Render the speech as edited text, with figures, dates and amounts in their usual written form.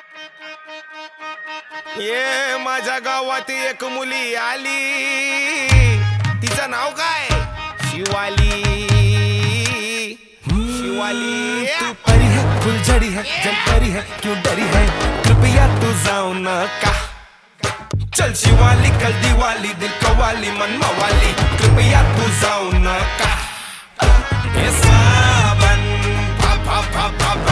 ये माझ्या गावात एक मुली आली, तिचं नाव काय? शिवाली. शिवाली तू परी है, फुलझड़ी है, जलपरी है, क्यों डरी है? कृपया तू जाओ न का. चल शिवाली कल दिवाली, दिल कवाली मन मवाली, कृपया तू जाओ न का. हे सावन फा फा फा फा